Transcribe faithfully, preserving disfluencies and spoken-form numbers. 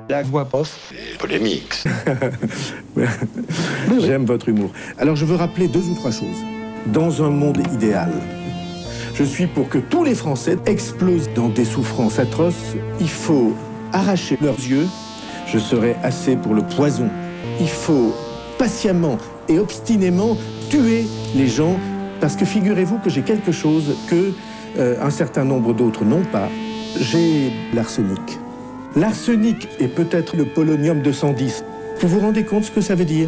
La voix off. Polémique. J'aime votre humour. Alors je veux rappeler deux ou trois choses. Dans un monde idéal, je suis pour que tous les Français explosent dans des souffrances atroces. Il faut arracher leurs yeux. Je serai assez pour le poison. Il faut patiemment et obstinément tuer les gens, parce que figurez-vous que j'ai quelque chose que euh, un certain nombre d'autres n'ont pas. J'ai l'arsenic. L'arsenic est peut-être le polonium deux cent dix. Vous vous rendez compte ce que ça veut dire ?